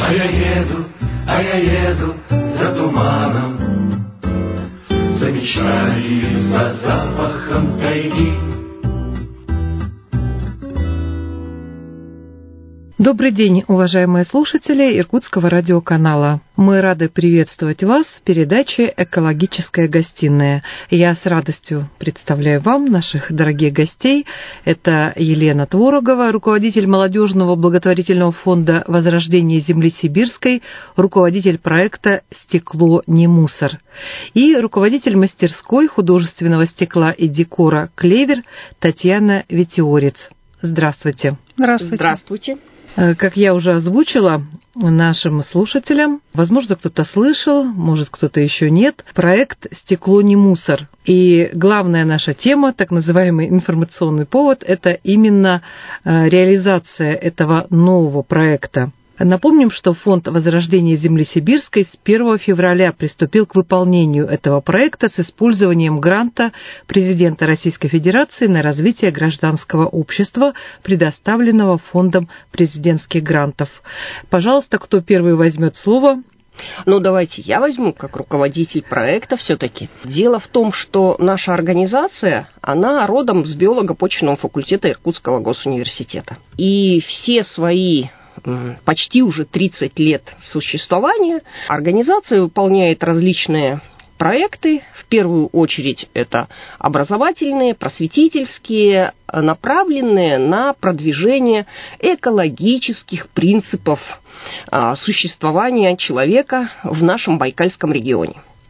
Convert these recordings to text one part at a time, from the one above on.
а я еду за туманом, за мечтами, за запахом тайги. Добрый день, уважаемые слушатели Иркутского радиоканала. Мы рады приветствовать вас в передаче «Экологическая гостиная». Я с радостью представляю вам наших дорогих гостей. Это Елена Творогова, руководитель молодежного благотворительного фонда «Возрождение земли сибирской», руководитель проекта «Стекло не мусор», и руководитель мастерской художественного стекла и декора «Клевер» Татьяна Ветиорец. Здравствуйте. Здравствуйте. Здравствуйте. Как я уже озвучила нашим слушателям, возможно, кто-то слышал, может, кто-то еще нет, проект «Стекло не мусор». И главная наша тема, так называемый информационный повод, это именно реализация этого нового проекта. Напомним, что фонд «Возрождение земли сибирской» с 1 февраля приступил к выполнению этого проекта с использованием гранта президента Российской Федерации на развитие гражданского общества, предоставленного Фондом президентских грантов. Пожалуйста, кто первый возьмет слово? Давайте я возьму как руководитель проекта все-таки. Дело в том, что наша организация, она родом с биолого-почвенного факультета Иркутского госуниверситета. И все свои почти уже 30 лет существования организация выполняет различные проекты. В первую очередь это образовательные, просветительские, направленные на продвижение экологических принципов существования человека в нашем Байкальском регионе.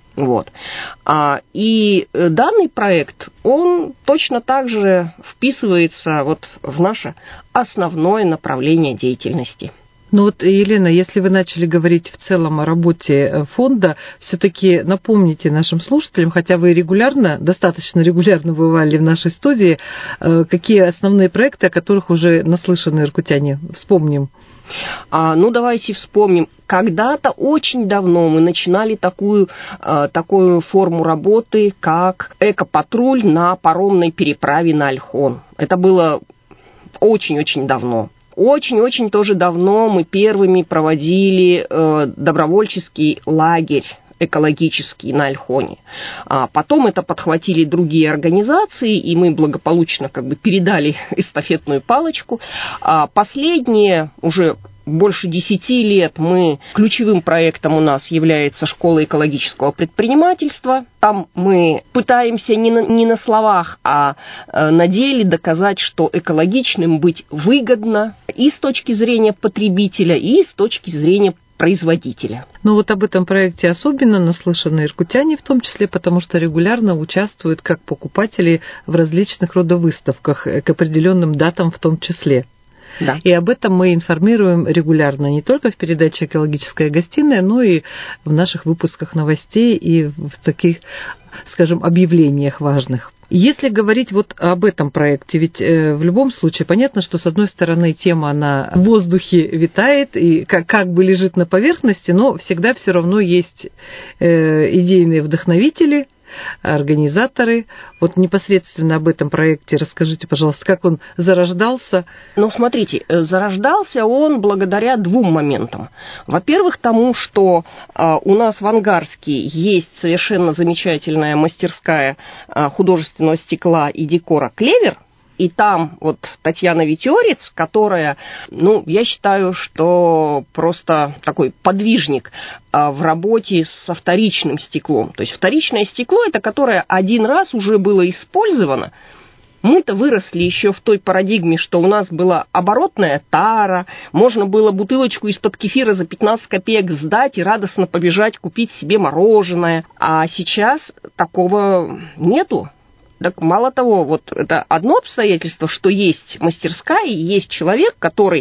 И данный проект, он точно так же вписывается в наше основное направление деятельности. Елена, если вы начали говорить в целом о работе фонда, все-таки напомните нашим слушателям, хотя вы достаточно регулярно бывали в нашей студии, какие основные проекты, о которых уже наслышаны иркутяне, вспомним. Давайте вспомним. Когда-то очень давно мы начинали такую форму работы, как экопатруль на паромной переправе на Ольхон. Это было очень-очень давно. Очень-очень тоже давно мы первыми проводили добровольческий лагерь экологический на Ольхоне. Потом это подхватили другие организации, и мы благополучно передали эстафетную палочку. Последние уже больше 10 лет ключевым проектом у нас является школа экологического предпринимательства. Там мы пытаемся не на словах, а на деле доказать, что экологичным быть выгодно и с точки зрения потребителя, и с точки зрения производителя. Об этом проекте особенно наслышаны иркутяне, в том числе потому, что регулярно участвуют как покупатели в различных родовыставках, к определенным датам в том числе. Да. И об этом мы информируем регулярно, не только в передаче «Экологическая гостиная», но и в наших выпусках новостей и в таких, скажем, объявлениях важных. Если говорить об этом проекте, ведь в любом случае понятно, что с одной стороны тема, она в воздухе витает и как бы лежит на поверхности, но всегда все равно есть идейные вдохновители, организаторы. Непосредственно об этом проекте расскажите, пожалуйста, как он зарождался? Смотрите, зарождался он благодаря двум моментам. Во-первых, тому, что у нас в Ангарске есть совершенно замечательная мастерская художественного стекла и декора «Клевер», и там Татьяна Ветиорец, которая, я считаю, что просто такой подвижник в работе со вторичным стеклом. То есть вторичное стекло, это которое один раз уже было использовано. Мы-то выросли еще в той парадигме, что у нас была оборотная тара, можно было бутылочку из-под кефира за 15 копеек сдать и радостно побежать купить себе мороженое. А сейчас такого нету. Так мало того, это одно обстоятельство, что есть мастерская, и есть человек, который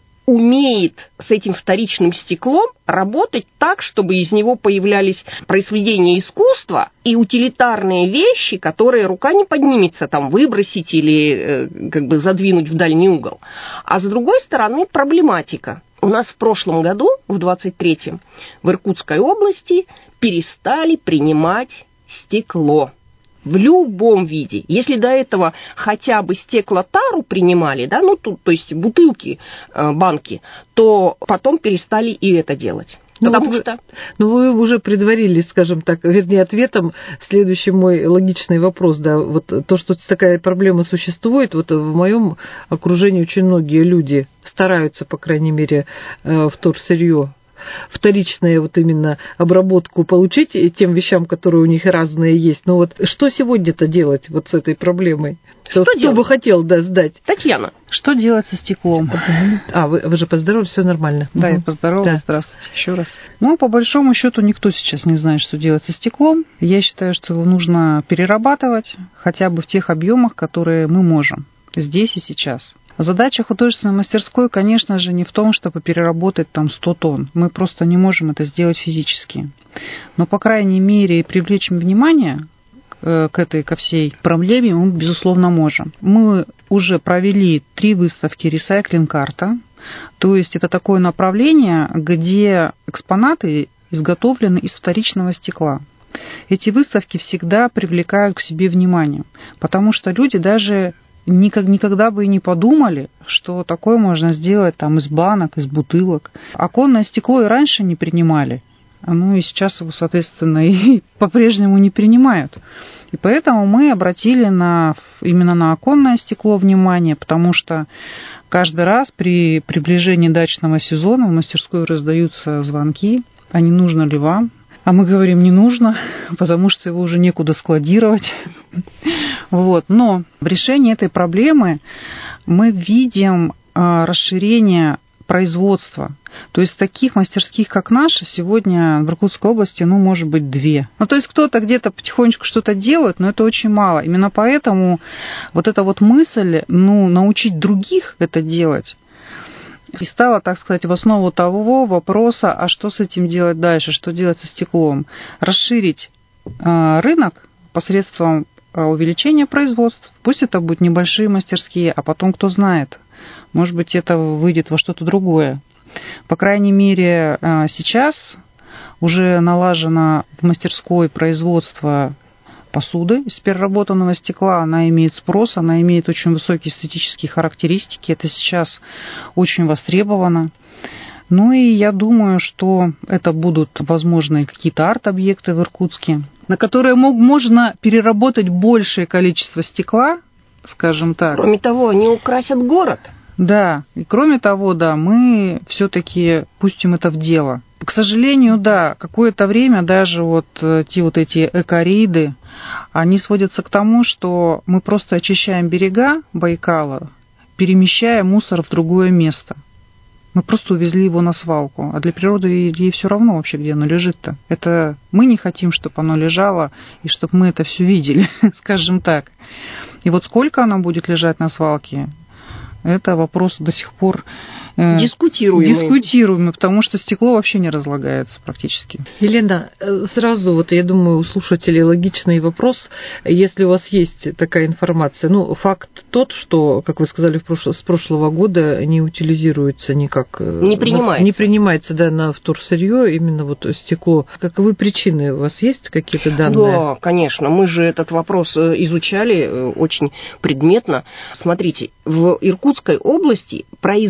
умеет с этим вторичным стеклом работать так, чтобы из него появлялись произведения искусства и утилитарные вещи, которые рука не поднимется выбросить или задвинуть в дальний угол. А с другой стороны, проблематика. У нас в прошлом году, в 23-м, в Иркутской области перестали принимать стекло. В любом виде. Если до этого хотя бы стеклотару принимали, да, ну, то есть бутылки, банки, то потом перестали и это делать. Потому что... вы уже предварили, скажем так, вернее, ответом следующий мой логичный вопрос, да, вот то, что такая проблема существует, вот в моем окружении очень многие люди стараются, по крайней мере, вторсырье, вторичную вот именно обработку получить тем вещам, которые у них разные есть. Но вот что сегодня-то делать вот с этой проблемой? Кто бы хотел, да, сдать? Татьяна. Что делать со стеклом? Вы же поздоровались, все нормально. Да, я поздоровалась. Да. Здравствуйте еще раз. Ну, по большому счету, никто сейчас не знает, что делать со стеклом. Я считаю, что его нужно перерабатывать хотя бы в тех объемах, которые мы можем здесь и сейчас. Задача художественной мастерской, конечно же, не в том, чтобы переработать там 100 тонн. Мы просто не можем это сделать физически. Но, по крайней мере, привлечь внимание ко всей проблеме мы, безусловно, можем. Мы уже провели 3 выставки «Ресайклинг-арта». То есть это такое направление, где экспонаты изготовлены из вторичного стекла. Эти выставки всегда привлекают к себе внимание, потому что люди даже никогда бы и не подумали, что такое можно сделать там из банок, из бутылок. Оконное стекло и раньше не принимали, ну и сейчас его, соответственно, и по-прежнему не принимают. И поэтому мы обратили именно на оконное стекло внимание, потому что каждый раз при приближении дачного сезона в мастерскую раздаются звонки, а не нужно ли вам? А мы говорим, не нужно, потому что его уже некуда складировать. Вот. Но в решении этой проблемы мы видим расширение производства. То есть таких мастерских, как наша, сегодня в Иркутской области, может быть, 2. Ну, то есть кто-то где-то потихонечку что-то делает, но это очень мало. Именно поэтому вот эта вот мысль, научить других это делать, и стала, так сказать, в основу того вопроса, а что с этим делать дальше, что делать со стеклом. Расширить рынок посредством увеличения производств. Пусть это будут небольшие мастерские, а потом, кто знает, может быть, это выйдет во что-то другое. По крайней мере, сейчас уже налажено в мастерской производство посуды из переработанного стекла. Она имеет спрос, она имеет очень высокие эстетические характеристики. Это сейчас очень востребовано. Ну и я думаю, что это будут, возможно, какие-то арт-объекты в Иркутске, на которые можно переработать большее количество стекла, скажем так. Кроме того, они украсят город. Да, и кроме того, да, мы все-таки пустим это в дело. К сожалению, да, какое-то время даже эти экорейды, они сводятся к тому, что мы просто очищаем берега Байкала, перемещая мусор в другое место. Мы просто увезли его на свалку. А для природы ей все равно вообще, где оно лежит-то. Это мы не хотим, чтобы оно лежало, и чтобы мы это все видели, скажем так. И вот сколько оно будет лежать на свалке, это вопрос до сих пор дискутируемый, потому что стекло вообще не разлагается практически. Елена, сразу я думаю, у слушателей логичный вопрос, если у вас есть такая информация. Факт тот, что, как вы сказали, с прошлого года не утилизируется никак. Не принимается, да, на вторсырье именно стекло. Каковы причины? У вас есть какие-то данные? Да, конечно. Мы же этот вопрос изучали очень предметно. Смотрите, в Иркутской области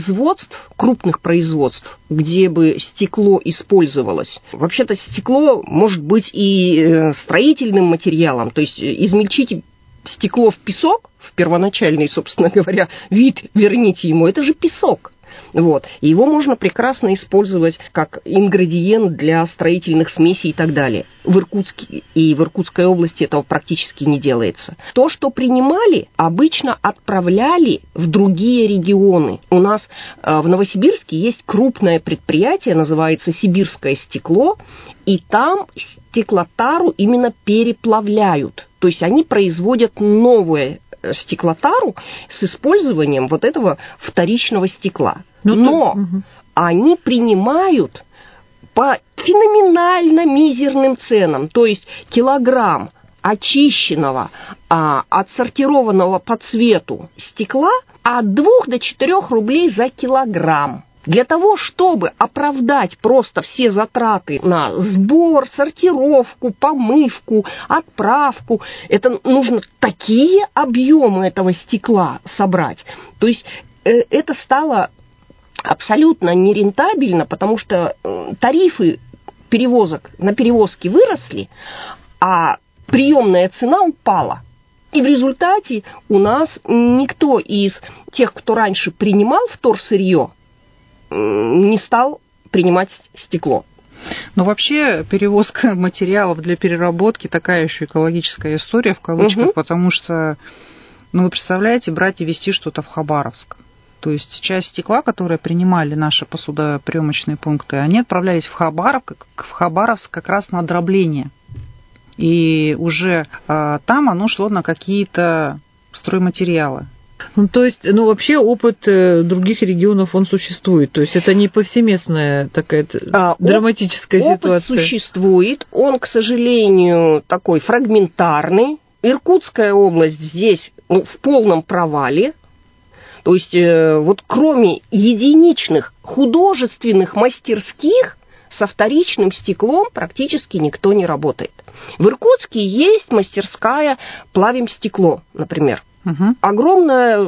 крупных производств, где бы стекло использовалось. Вообще-то стекло может быть и строительным материалом, то есть измельчите стекло в песок, в первоначальный, собственно говоря, вид верните ему, это же песок. И его можно прекрасно использовать как ингредиент для строительных смесей и так далее. В Иркутске и в Иркутской области этого практически не делается. То, что принимали, обычно отправляли в другие регионы. У нас в Новосибирске есть крупное предприятие, называется «Сибирское стекло», и там стеклотару именно переплавляют. То есть они производят новое стеклотару с использованием этого вторичного стекла. Но они принимают по феноменально мизерным ценам. То есть килограмм очищенного, отсортированного по цвету стекла от 2 до 4 рублей за килограмм. Для того, чтобы оправдать просто все затраты на сбор, сортировку, помывку, отправку, это нужно такие объемы этого стекла собрать. То есть это стало абсолютно нерентабельно, потому что тарифы перевозок на перевозки выросли, а приемная цена упала. И в результате у нас никто из тех, кто раньше принимал вторсырье, не стал принимать стекло. Но вообще перевозка материалов для переработки такая еще экологическая история, в кавычках, потому что, вы представляете, брать и везти что-то в Хабаровск. То есть часть стекла, которые принимали наши посудоприемочные пункты, они отправлялись в Хабаровск как раз на дробление. И уже там оно шло на какие-то стройматериалы. То есть, вообще опыт других регионов, он существует. То есть это не повсеместная такая драматическая ситуация. Опыт существует, он, к сожалению, такой фрагментарный. Иркутская область здесь в полном провале. То есть вот кроме единичных художественных мастерских со вторичным стеклом практически никто не работает. В Иркутске есть мастерская «Плавим стекло», например. Огромная,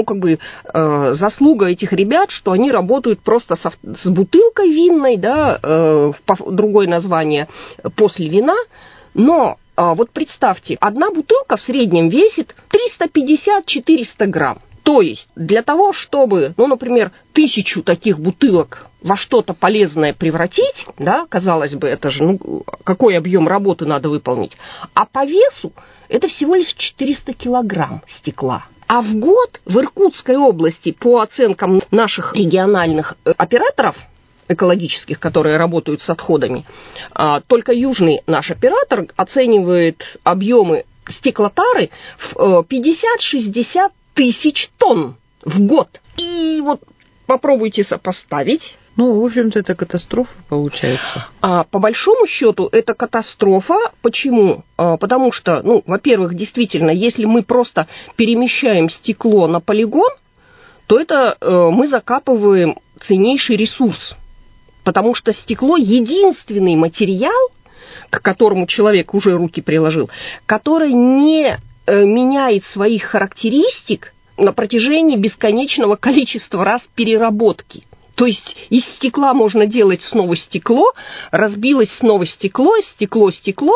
заслуга этих ребят, что они работают просто с бутылкой винной, другое название после вина, но вот представьте, одна бутылка в среднем весит 350-400 грамм. То есть для того, чтобы, например, 1000 таких бутылок во что-то полезное превратить, казалось бы, это же, какой объем работы надо выполнить, а по весу это всего лишь 400 килограмм стекла. А в год в Иркутской области, по оценкам наших региональных операторов экологических, которые работают с отходами, только южный наш оператор оценивает объемы стеклотары в 50-60 тысяч тонн в год. И вот попробуйте сопоставить. В общем-то, это катастрофа получается. По большому счету, это катастрофа. Почему? Потому что, во-первых, действительно, если мы просто перемещаем стекло на полигон, то это мы закапываем ценнейший ресурс. Потому что стекло — единственный материал, к которому человек уже руки приложил, который не меняет своих характеристик на протяжении бесконечного количества раз переработки. То есть из стекла можно делать снова стекло, разбилось снова стекло, стекло,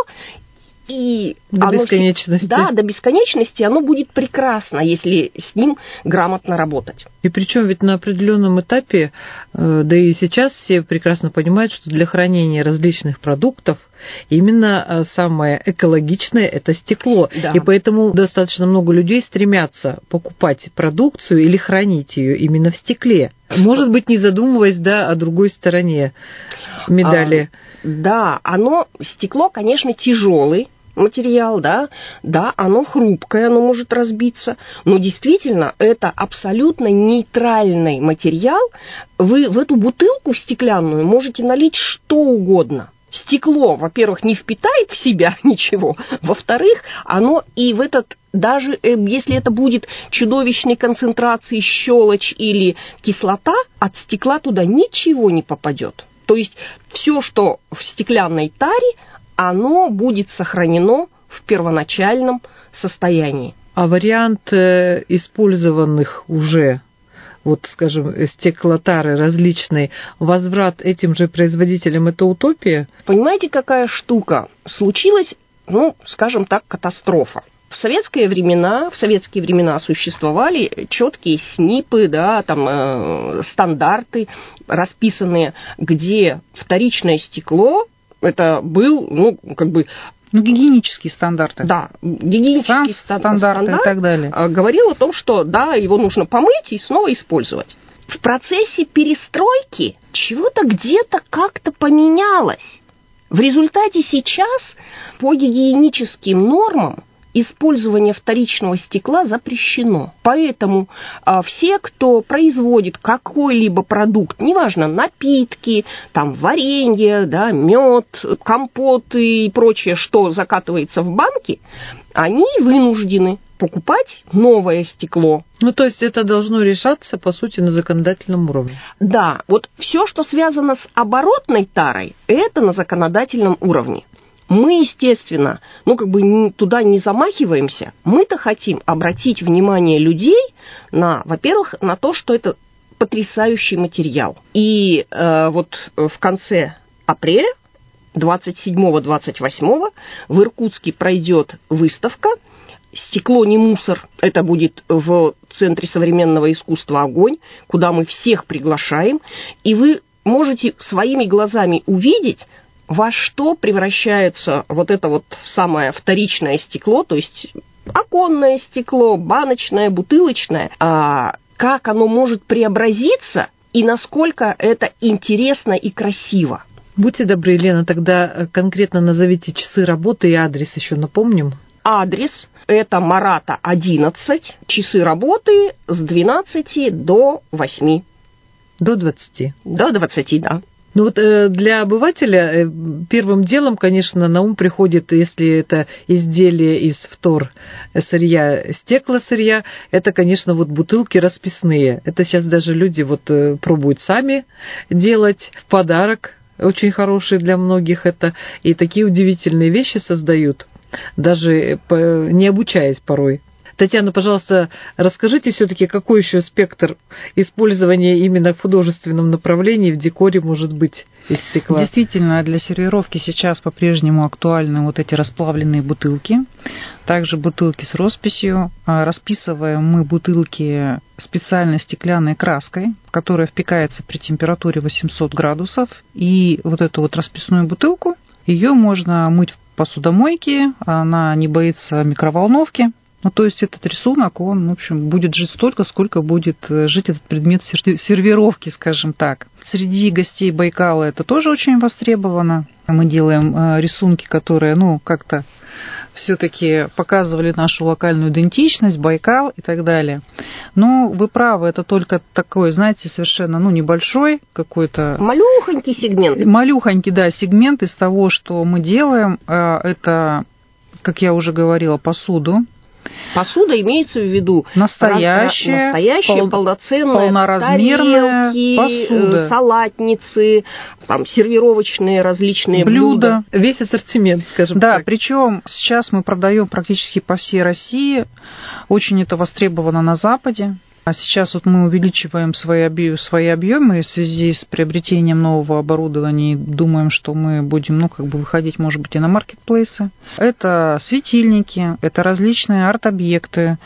и до бесконечности. До бесконечности оно будет прекрасно, если с ним грамотно работать. И причем ведь на определенном этапе, да и сейчас все прекрасно понимают, что для хранения различных продуктов именно самое экологичное – это стекло. Да. И поэтому достаточно много людей стремятся покупать продукцию или хранить ее именно в стекле. Может быть, не задумываясь, о другой стороне медали. Стекло, конечно, тяжелый материал, оно хрупкое, оно может разбиться, но действительно это абсолютно нейтральный материал. Вы в эту бутылку стеклянную можете налить что угодно. Стекло, во-первых, не впитает в себя ничего, во-вторых, оно и в этот, даже если это будет чудовищной концентрации щелочь или кислота, от стекла туда ничего не попадет. То есть все, что в стеклянной таре, оно будет сохранено в первоначальном состоянии. А вариант использованных уже, стеклотары различной, возврат этим же производителям – это утопия? Понимаете, какая штука? Случилась, скажем так, катастрофа. В советские времена существовали четкие СНИПы, стандарты расписанные, где вторичное стекло это был, гигиенические стандарты. Да, гигиенические стандарты и так далее. Говорил о том, что его нужно помыть и снова использовать. В процессе перестройки чего-то где-то как-то поменялось. В результате сейчас по гигиеническим нормам использование вторичного стекла запрещено. Поэтому все, кто производит какой-либо продукт, неважно, напитки, варенье, мед, компоты и прочее, что закатывается в банки, они вынуждены покупать новое стекло. Ну, то есть это должно решаться, по сути, на законодательном уровне. Да, вот все, что связано с оборотной тарой, это на законодательном уровне. Мы, естественно, туда не замахиваемся. Мы-то хотим обратить внимание людей на, во-первых, на то, что это потрясающий материал. И вот в конце апреля, 27-28, в Иркутске пройдет выставка «Стекло не мусор». Это будет в Центре современного искусства «Огонь», куда мы всех приглашаем. И вы можете своими глазами увидеть, во что превращается вот это вот самое вторичное стекло, то есть оконное стекло, баночное, бутылочное, как оно может преобразиться и насколько это интересно и красиво. Будьте добры, Елена, тогда конкретно назовите часы работы и адрес еще напомним. Адрес – это Марата, 11, часы работы с 12 до 8. До 20? До 20, да. Ну вот для обывателя первым делом, конечно, на ум приходит, если это изделие из вторсырья, стеклосырья, это, конечно, вот бутылки расписные. Это сейчас даже люди вот пробуют сами делать в подарок. Очень хорошие для многих это. И такие удивительные вещи создают, даже не обучаясь порой. Татьяна, пожалуйста, расскажите все-таки, какой еще спектр использования именно в художественном направлении в декоре может быть из стекла? Действительно, для сервировки сейчас по-прежнему актуальны вот эти расплавленные бутылки, также бутылки с росписью. Расписываем мы бутылки специальной стеклянной краской, которая впекается при температуре 800 градусов. И вот эту вот расписную бутылку, ее можно мыть в посудомойке, она не боится микроволновки. Ну, то есть этот рисунок, он, в общем, будет жить столько, сколько будет жить этот предмет сервировки, скажем так. Среди гостей Байкала это тоже очень востребовано. Мы делаем рисунки, которые, как-то все-таки показывали нашу локальную идентичность, Байкал и так далее. Но вы правы, это только такой, знаете, совершенно, небольшой какой-то... Малюхонький сегмент. Малюхонький, да, сегмент из того, что мы делаем. Это, как я уже говорила, посуду. Посуда имеется в виду настоящая полноценная, полноразмерная тарелки, посуда, салатницы, сервировочные различные блюда. Весь ассортимент, скажем так. Да, причем сейчас мы продаем практически по всей России. Очень это востребовано на Западе. А сейчас вот мы увеличиваем свои объемы в связи с приобретением нового оборудования и думаем, что мы будем, выходить, может быть, и на маркетплейсы. Это светильники, это различные арт-объекты,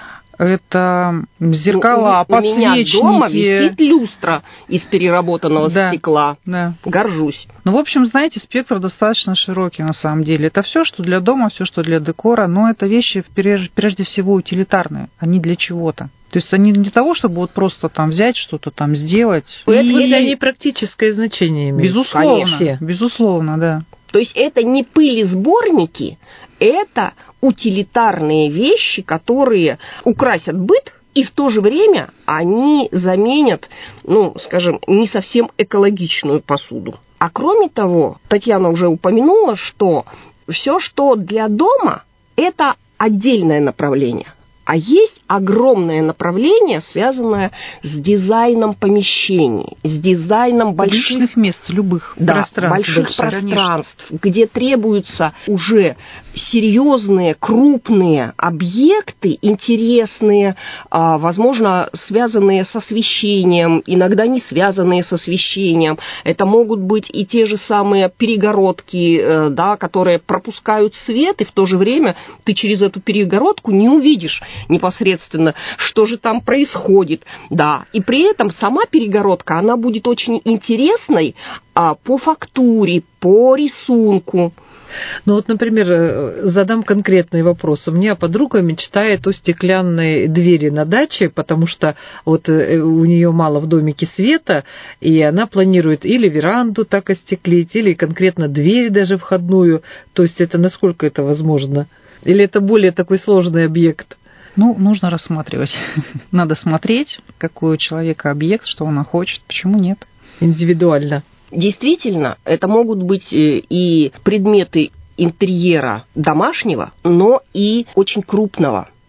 это зеркала, подсвечники. У меня дома висит люстра из переработанного стекла. Да. Горжусь. В общем, знаете, спектр достаточно широкий на самом деле. Это все, что для дома, все, что для декора, но это вещи прежде всего утилитарные, они для чего-то. То есть они не для того, чтобы вот просто взять что-то сделать. И они практическое значение имеют. Безусловно, конечно. Безусловно, да. То есть это не пылесборники, это утилитарные вещи, которые украсят быт, и в то же время они заменят, не совсем экологичную посуду. А кроме того, Татьяна уже упомянула, что все, что для дома, это отдельное направление. А есть огромное направление, связанное с дизайном помещений, с дизайном больших мест, любых пространств, где требуются уже серьезные, крупные объекты, интересные, возможно, связанные с освещением, иногда не связанные с освещением. Это могут быть и те же самые перегородки, которые пропускают свет, и в то же время ты через эту перегородку не увидишь непосредственно, что же там происходит. Да. И при этом сама перегородка, она будет очень интересной по фактуре, по рисунку. Например, задам конкретный вопрос. У меня подруга мечтает о стеклянной двери на даче, потому что у нее мало в домике света, и она планирует или веранду так остеклить, или конкретно дверь даже входную. То есть это насколько это возможно? Или это более такой сложный объект? Нужно рассматривать. Надо смотреть, какой у человека объект, что он хочет, почему нет. Индивидуально. Действительно, это могут быть и предметы интерьера домашнего, но и очень крупного.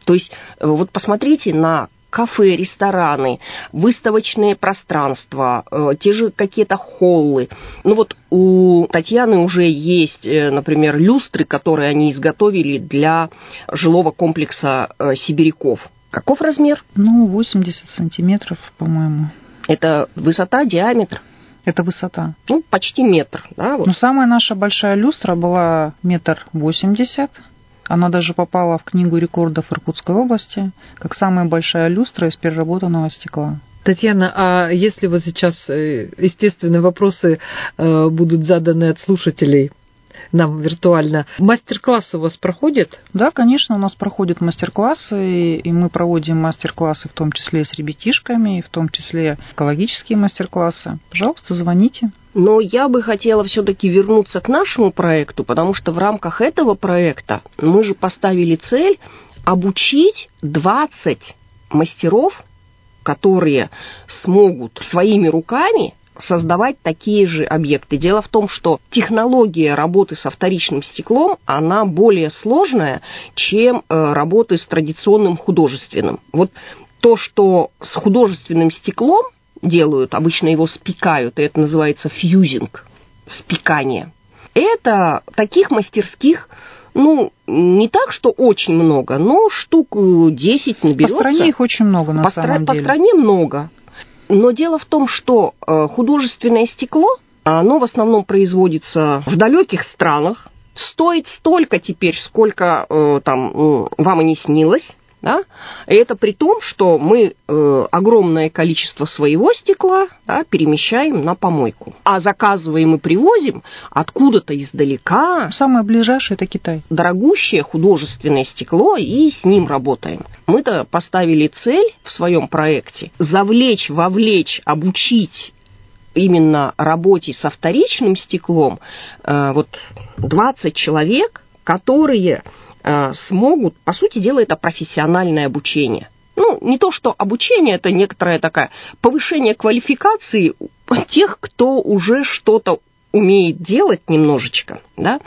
То есть вот посмотрите на кафе, рестораны, выставочные пространства, те же какие-то холлы. Ну вот у Татьяны уже есть, например, люстры, которые они изготовили для жилого комплекса сибиряков. Каков размер? 80 сантиметров, по-моему. Это высота, диаметр? Это высота. Почти метр. Да, вот. Но самая наша большая люстра была 1,80 м. Она даже попала в книгу рекордов Иркутской области, как самая большая люстра из переработанного стекла. Татьяна, а если вот сейчас, естественно, вопросы будут заданы от слушателей нам виртуально, мастер-классы у вас проходят? Да, конечно, у нас проходят мастер-классы, и мы проводим мастер-классы в том числе и с ребятишками, и в том числе экологические мастер-классы. Пожалуйста, звоните. Но я бы хотела все-таки вернуться к нашему проекту, потому что в рамках этого проекта мы же поставили цель обучить 20 мастеров, которые смогут своими руками создавать такие же объекты. Дело в том, что технология работы со вторичным стеклом, она более сложная, чем работы с традиционным художественным. Вот то, что с художественным стеклом делают, обычно его спекают, и это называется фьюзинг, спекание. Это таких мастерских, не так, что очень много, но штук 10 наберется. По стране их очень много, на самом деле. По стране много. Но дело в том, что художественное стекло, оно в основном производится в далеких странах, стоит столько теперь, сколько вам и не снилось. Да? И это при том, что мы огромное количество своего стекла перемещаем на помойку. А заказываем и привозим откуда-то издалека. Самое ближайшее – это Китай. Дорогущее художественное стекло, и с ним работаем. Мы-то поставили цель в своем проекте завлечь, вовлечь, обучить именно работе со вторичным стеклом 20 человек, которые смогут, по сути дела, это профессиональное обучение. Не то, что обучение, это некоторое такое повышение квалификации тех, кто уже что-то умеет делать немножечко, да,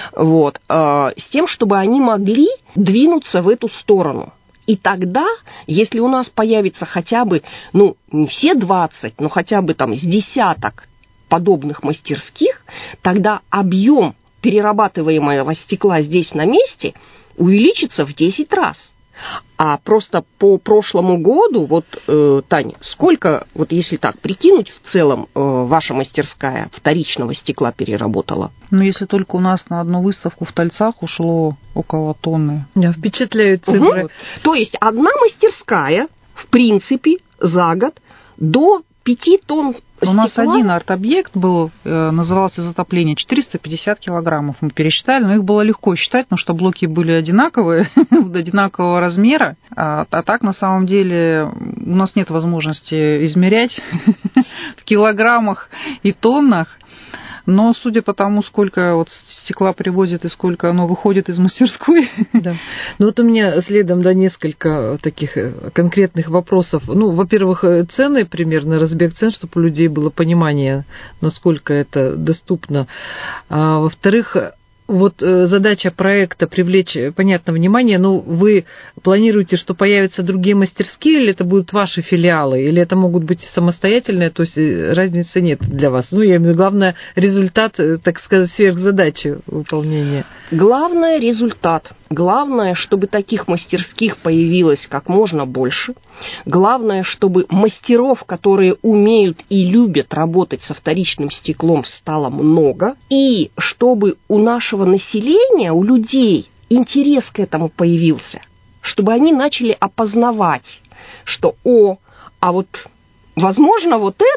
с тем, чтобы они могли двинуться в эту сторону. И тогда, если у нас появится хотя бы, не все 20, но хотя бы с десяток подобных мастерских, тогда объем перерабатываемого стекла здесь на месте увеличится в 10 раз. А просто по прошлому году, Таня, сколько, если так прикинуть, в целом ваша мастерская вторичного стекла переработала? Если только у нас на одну выставку в Тольцах ушло около тонны. Меня впечатляют цифры. Угу. То есть одна мастерская, в принципе, за год до 5 тонн стекла. У нас один арт-объект был, назывался «Затопление», 450 килограммов мы пересчитали, но их было легко считать, потому что блоки были одинаковые, одинакового размера, а так на самом деле у нас нет возможности измерять в килограммах и тоннах. Но судя по тому, сколько стекла привозят и сколько оно выходит из мастерской. Да. У меня следом несколько таких конкретных вопросов. Во-первых, цены примерно, разбег цен, чтобы у людей было понимание, насколько это доступно. А во-вторых, задача проекта привлечь, понятно, внимание, но вы планируете, что появятся другие мастерские, или это будут ваши филиалы, или это могут быть самостоятельные, то есть разницы нет для вас. Я имею в виду, главное, результат, так сказать, сверхзадачи выполнения. Главное – результат. Главное, чтобы таких мастерских появилось как можно больше. Главное, чтобы мастеров, которые умеют и любят работать со вторичным стеклом, стало много. И чтобы у нашего населения, у людей интерес к этому появился. Чтобы они начали опознавать, что возможно,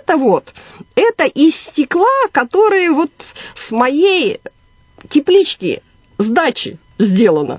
это из стекла, которое с моей теплички, с дачи сделано.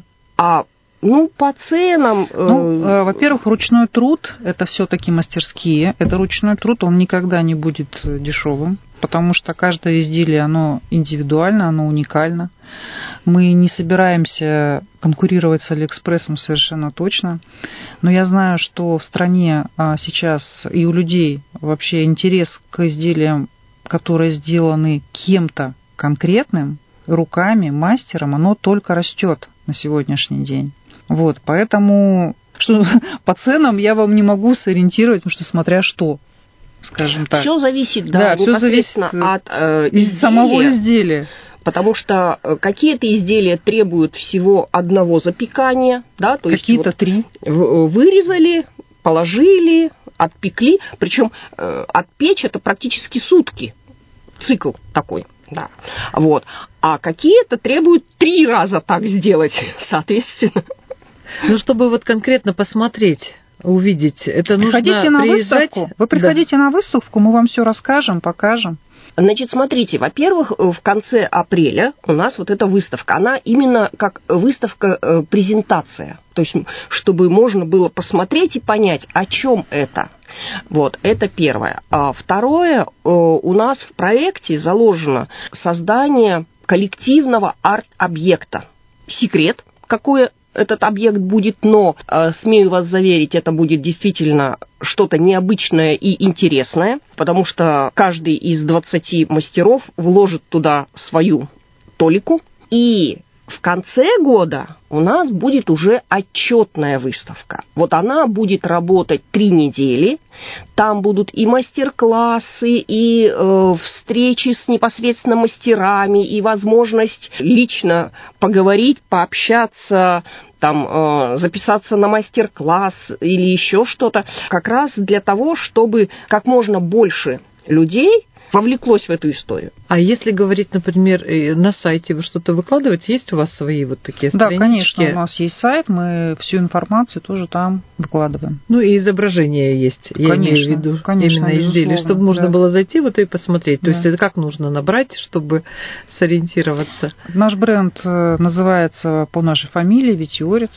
По ценам... Во-первых, ручной труд – это все-таки мастерские. Это ручной труд, он никогда не будет дешевым, потому что каждое изделие, оно индивидуально, оно уникально. Мы не собираемся конкурировать с Алиэкспрессом совершенно точно. Но я знаю, что в стране сейчас и у людей вообще интерес к изделиям, которые сделаны кем-то конкретным, руками, мастером, оно только растет на сегодняшний день. Вот, поэтому что, по ценам я вам не могу сориентировать, потому что смотря что, скажем так. Все зависит, все зависит от самого изделия. Потому что какие-то изделия требуют всего одного запекания, да, то какие-то есть 3. Вырезали, положили, отпекли, причем отпечь это практически сутки, цикл такой, да, вот. А какие-то требуют 3 раза так сделать, соответственно. Ну, чтобы вот конкретно посмотреть, увидеть, это приходите нужно на приезжать. Выставку. Вы приходите на выставку, мы вам все расскажем, покажем. Значит, смотрите, во-первых, в конце апреля у нас вот эта выставка, она именно как выставка-презентация, то есть чтобы можно было посмотреть и понять, о чем это. Вот, это первое. А второе, у нас в проекте заложено создание коллективного арт-объекта. Секрет, какое этот объект будет, но, смею вас заверить, это будет действительно что-то необычное и интересное, потому что каждый из 20 мастеров вложит туда свою толику. И в конце года у нас будет уже отчетная выставка. Вот она будет работать 3 недели. Там будут и мастер-классы, и встречи с непосредственно мастерами, и возможность лично поговорить, пообщаться, там, записаться на мастер-класс или еще что-то. Как раз для того, чтобы как можно больше людей вовлеклось в эту историю. А если говорить, например, на сайте вы что-то выкладываете, есть у вас свои вот такие странички? Да, конечно, у нас есть сайт, мы всю информацию тоже там выкладываем. Ну и изображения есть, конечно, я имею в виду, конечно, именно изделия, чтобы можно было зайти вот и посмотреть. То есть это как нужно набрать, чтобы сориентироваться? Наш бренд называется по нашей фамилии Витиорец.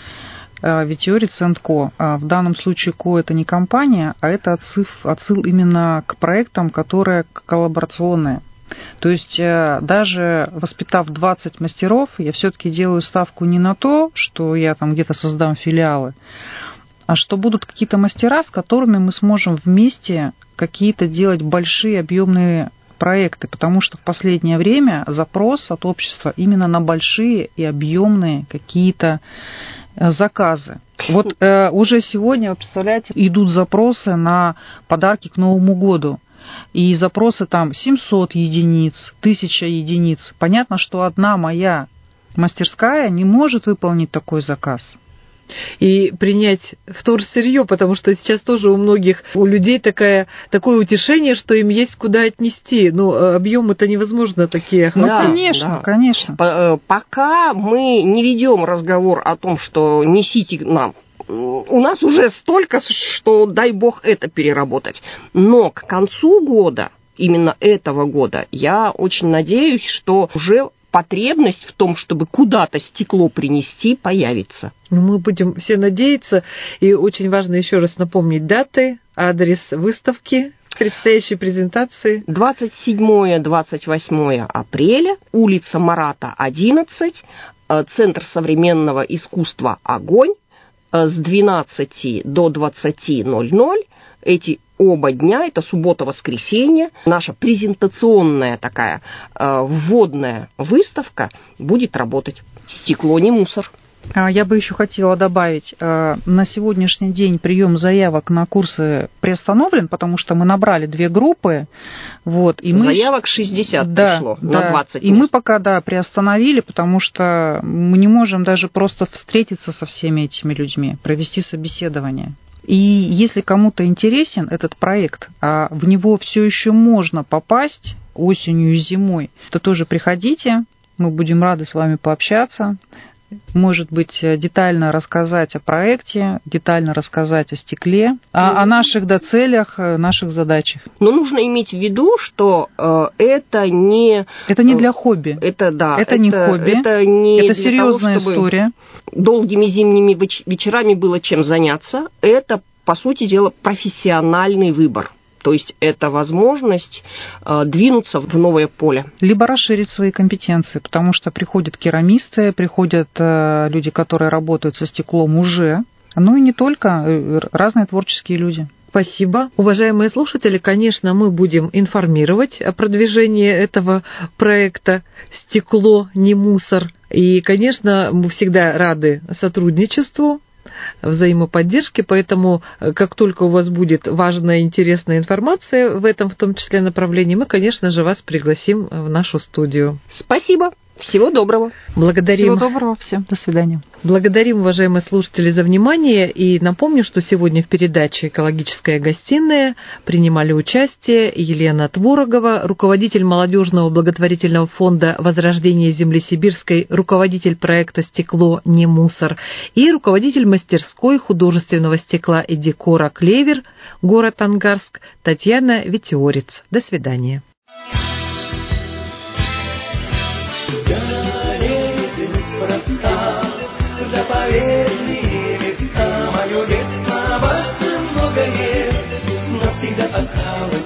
Витиорец & Co. В данном случае Co это не компания, а это отсыл именно к проектам, которые коллаборационные. То есть даже воспитав 20 мастеров, я все-таки делаю ставку не на то, что я там где-то создам филиалы, а что будут какие-то мастера, с которыми мы сможем вместе какие-то делать большие объемные проекты, потому что в последнее время запрос от общества именно на большие и объемные какие-то заказы. Вот уже сегодня, вы представляете, идут запросы на подарки к Новому году. И запросы там 700 единиц, 1000 единиц. Понятно, что одна моя мастерская не может выполнить такой заказ. И принять вторсырье, потому что сейчас тоже у многих, у людей такое утешение, что им есть куда отнести. Ну, объемы-то невозможно такие охватить. Ну, конечно, да. Конечно. Пока мы не ведем разговор о том, что несите нам. У нас уже столько, что дай бог это переработать. Но к концу года, именно этого года, я очень надеюсь, что уже потребность в том, чтобы куда-то стекло принести, появится. Мы будем все надеяться. И очень важно еще раз напомнить даты, адрес выставки, предстоящей презентации. 27-28 апреля, улица Марата, 11, Центр современного искусства «Огонь», с 12 до 20:00. Эти оба дня, это суббота-воскресенье, наша презентационная такая вводная выставка будет работать. Стекло не мусор. Я бы еще хотела добавить, на сегодняшний день прием заявок на курсы приостановлен, потому что мы набрали 2 группы. Вот, и заявок 60 пришло на 20 мест. И мы пока, приостановили, потому что мы не можем даже просто встретиться со всеми этими людьми, провести собеседование. И если кому-то интересен этот проект, а в него все еще можно попасть осенью и зимой, то тоже приходите, мы будем рады с вами пообщаться. Может быть, детально рассказать о проекте, детально рассказать о стекле, о наших целях, наших задачах. Но нужно иметь в виду, что это не... Это не для хобби. Это не хобби. Это серьезная история. Долгими зимними вечерами было чем заняться. Это, по сути дела, профессиональный выбор. То есть это возможность двинуться в новое поле. Либо расширить свои компетенции, потому что приходят керамисты, приходят люди, которые работают со стеклом уже, ну и не только, разные творческие люди. Спасибо. Уважаемые слушатели, конечно, мы будем информировать о продвижении этого проекта «Стекло не мусор». И, конечно, мы всегда рады сотрудничеству, взаимоподдержке, поэтому как только у вас будет важная, интересная информация в этом, в том числе, направлении, мы, конечно же, вас пригласим в нашу студию. Спасибо. Всего доброго. Благодарим. Всего доброго всем. До свидания. Благодарим, уважаемые слушатели, за внимание. И напомню, что сегодня в передаче «Экологическая гостиная» принимали участие Елена Творогова, руководитель молодежного благотворительного фонда «Возрождение земли сибирской», руководитель проекта «Стекло не мусор» и руководитель мастерской художественного стекла и декора «Клевер», город Ангарск, Татьяна Ветиорец. До свидания. Заповедные места, мое детство, много лет, навсегда осталось.